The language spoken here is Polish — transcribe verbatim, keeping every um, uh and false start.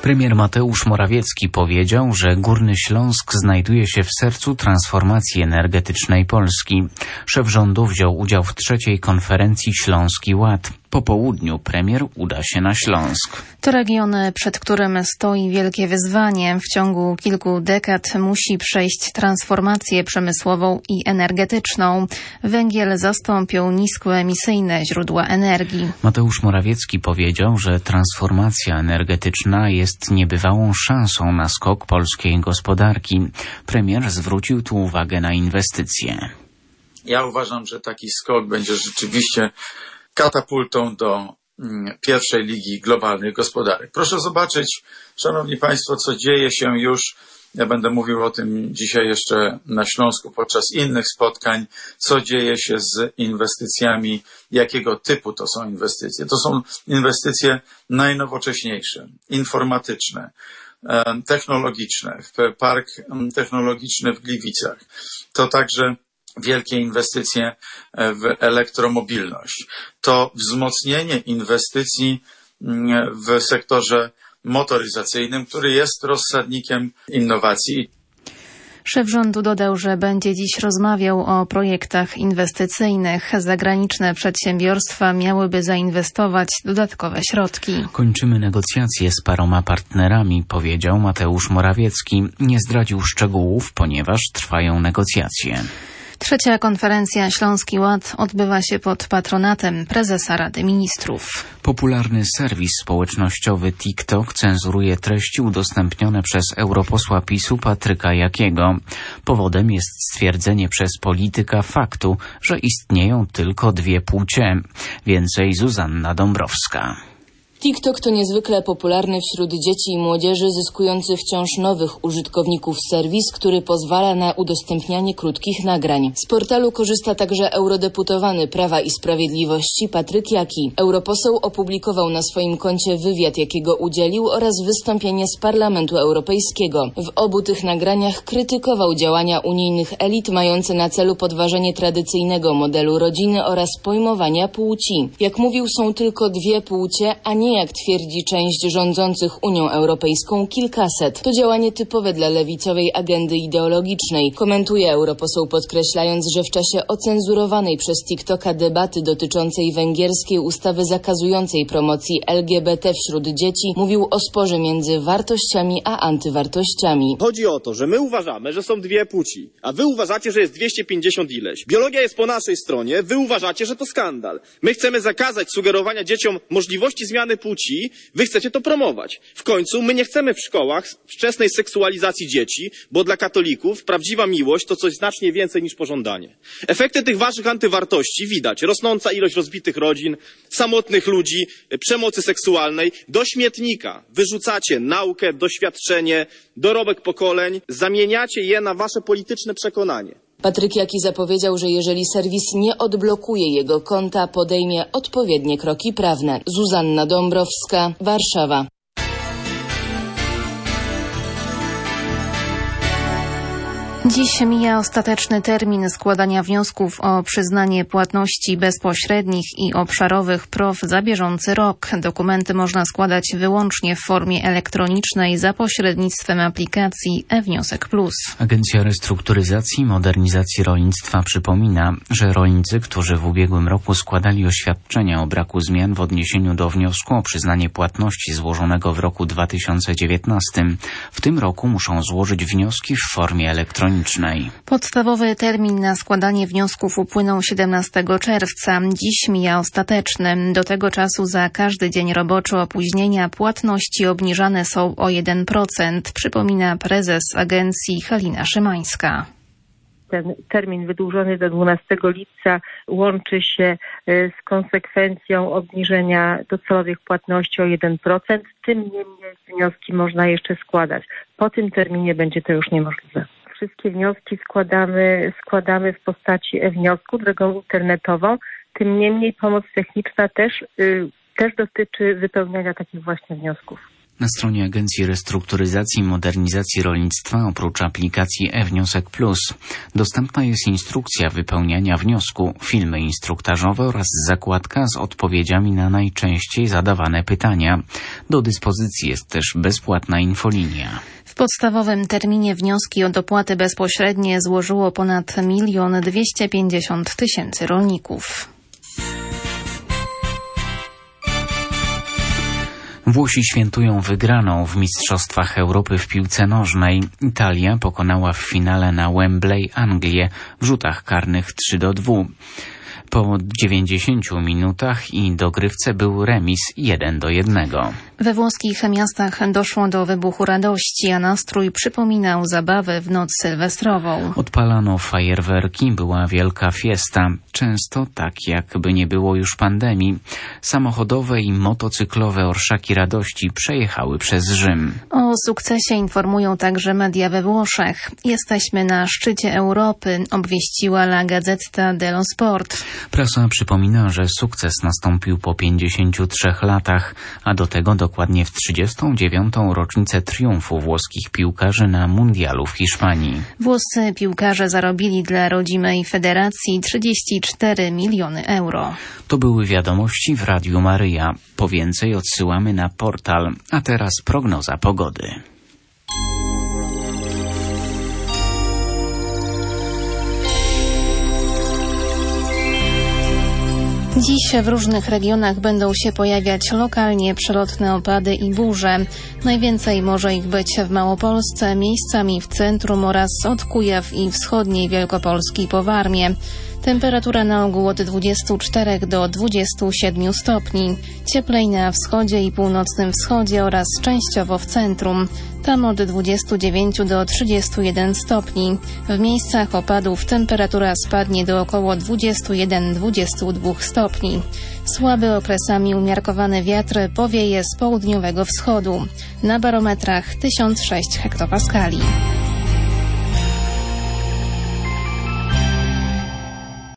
Premier Mateusz Morawiecki powiedział, że Górny Śląsk znajduje się w sercu transformacji energetycznej Polski. Szef rządu wziął udział w trzeciej konferencji Śląski Ład. Po południu premier uda się na Śląsk. To region, przed którym stoi wielkie wyzwanie. W ciągu kilku dekad musi przejść transformację przemysłową i energetyczną. Węgiel zastąpią niskoemisyjne źródła energii. Mateusz Morawiecki powiedział, że transformacja energetyczna jest niebywałą szansą na skok polskiej gospodarki. Premier zwrócił tu uwagę na inwestycje. Ja uważam, że taki skok będzie rzeczywiście katapultą do pierwszej ligi globalnych gospodarek. Proszę zobaczyć, szanowni państwo, co dzieje się już, ja będę mówił o tym dzisiaj jeszcze na Śląsku podczas innych spotkań, co dzieje się z inwestycjami, jakiego typu to są inwestycje. To są inwestycje najnowocześniejsze, informatyczne, technologiczne, park technologiczny w Gliwicach. To także wielkie inwestycje w elektromobilność. To wzmocnienie inwestycji w sektorze motoryzacyjnym, który jest rozsadnikiem innowacji. Szef rządu dodał, że będzie dziś rozmawiał o projektach inwestycyjnych. Zagraniczne przedsiębiorstwa miałyby zainwestować dodatkowe środki. Kończymy negocjacje z paroma partnerami, powiedział Mateusz Morawiecki. Nie zdradził szczegółów, ponieważ trwają negocjacje. Trzecia konferencja Śląski Ład odbywa się pod patronatem prezesa Rady Ministrów. Popularny serwis społecznościowy TikTok cenzuruje treści udostępnione przez europosła PiSu Patryka Jakiego. Powodem jest stwierdzenie przez polityka faktu, że istnieją tylko dwie płcie. Więcej Zuzanna Dąbrowska. TikTok to niezwykle popularny wśród dzieci i młodzieży, zyskujący wciąż nowych użytkowników serwis, który pozwala na udostępnianie krótkich nagrań. Z portalu korzysta także eurodeputowany Prawa i Sprawiedliwości Patryk Jaki. Europoseł opublikował na swoim koncie wywiad, jakiego udzielił, oraz wystąpienie z Parlamentu Europejskiego. W obu tych nagraniach krytykował działania unijnych elit mające na celu podważenie tradycyjnego modelu rodziny oraz pojmowania płci. Jak mówił, są tylko dwie płcie, a nie, jak twierdzi część rządzących Unią Europejską, kilkaset. To działanie typowe dla lewicowej agendy ideologicznej, komentuje europoseł, podkreślając, że w czasie ocenzurowanej przez TikToka debaty dotyczącej węgierskiej ustawy zakazującej promocji L G B T wśród dzieci mówił o sporze między wartościami a antywartościami. Chodzi o to, że my uważamy, że są dwie płci, a wy uważacie, że jest dwieście pięćdziesiąt ileś. Biologia jest po naszej stronie, wy uważacie, że to skandal. My chcemy zakazać sugerowania dzieciom możliwości zmiany płci, wy chcecie to promować. W końcu my nie chcemy w szkołach wczesnej seksualizacji dzieci, bo dla katolików prawdziwa miłość to coś znacznie więcej niż pożądanie. Efekty tych waszych antywartości widać. Rosnąca ilość rozbitych rodzin, samotnych ludzi, przemocy seksualnej. Do śmietnika wyrzucacie naukę, doświadczenie, dorobek pokoleń, zamieniacie je na wasze polityczne przekonanie. Patryk Jaki zapowiedział, że jeżeli serwis nie odblokuje jego konta, podejmie odpowiednie kroki prawne. Zuzanna Dąbrowska, Warszawa. Dziś mija ostateczny termin składania wniosków o przyznanie płatności bezpośrednich i obszarowych P R O W za bieżący rok. Dokumenty można składać wyłącznie w formie elektronicznej za pośrednictwem aplikacji e-Wniosek Plus. Agencja Restrukturyzacji i Modernizacji Rolnictwa przypomina, że rolnicy, którzy w ubiegłym roku składali oświadczenia o braku zmian w odniesieniu do wniosku o przyznanie płatności złożonego w roku dwa tysiące dziewiętnastym, w tym roku muszą złożyć wnioski w formie elektronicznej. Podstawowy termin na składanie wniosków upłynął siedemnastego czerwca. Dziś mija ostateczny. Do tego czasu za każdy dzień roboczy opóźnienia płatności obniżane są o jeden procent, przypomina prezes agencji Halina Szymańska. Ten termin wydłużony do dwunastego lipca łączy się z konsekwencją obniżenia docelowych płatności o jeden procent. Tym niemniej wnioski można jeszcze składać. Po tym terminie będzie to już niemożliwe. Wszystkie wnioski składamy, składamy w postaci e-wniosku drogą internetową. Tym niemniej pomoc techniczna też, yy, też dotyczy wypełniania takich właśnie wniosków. Na stronie Agencji Restrukturyzacji i Modernizacji Rolnictwa oprócz aplikacji e-Wniosek Plus dostępna jest instrukcja wypełniania wniosku, filmy instruktażowe oraz zakładka z odpowiedziami na najczęściej zadawane pytania. Do dyspozycji jest też bezpłatna infolinia. W podstawowym terminie wnioski o dopłaty bezpośrednie złożyło ponad milion dwieście pięćdziesiąt tysięcy rolników. Włosi świętują wygraną w Mistrzostwach Europy w piłce nożnej. Italia pokonała w finale na Wembley Anglię w rzutach karnych trzy do dwóch. Po dziewięćdziesięciu minutach i dogrywce był remis jeden do jednego. We włoskich miastach doszło do wybuchu radości, a nastrój przypominał zabawę w noc sylwestrową. Odpalano fajerwerki, była wielka fiesta. Często tak, jakby nie było już pandemii. Samochodowe i motocyklowe orszaki radości przejechały przez Rzym. O sukcesie informują także media we Włoszech. Jesteśmy na szczycie Europy, obwieściła La Gazzetta dello Sport. Prasa przypomina, że sukces nastąpił po pięćdziesięciu trzech latach, a do tego dokładnie w trzydziestą dziewiątą rocznicę triumfu włoskich piłkarzy na mundialu w Hiszpanii. Włoscy piłkarze zarobili dla rodzimej federacji trzydzieści cztery miliony euro. To były wiadomości w Radiu Maryja. Po więcej odsyłamy na portal, a teraz prognoza pogody. Dziś w różnych regionach będą się pojawiać lokalnie przelotne opady i burze. Najwięcej może ich być w Małopolsce, miejscami w centrum oraz od Kujaw i wschodniej Wielkopolski po Warmię. Temperatura na ogół od dwudziestu czterech do dwudziestu siedmiu stopni. Cieplej na wschodzie i północnym wschodzie oraz częściowo w centrum. Tam od dwudziestu dziewięciu do trzydziestu jeden stopni. W miejscach opadów temperatura spadnie do około dwudziestu jeden do dwudziestu dwóch stopni. Słaby okresami umiarkowany wiatr powieje z południowego wschodu. Na barometrach tysiąc sześć hektopaskali.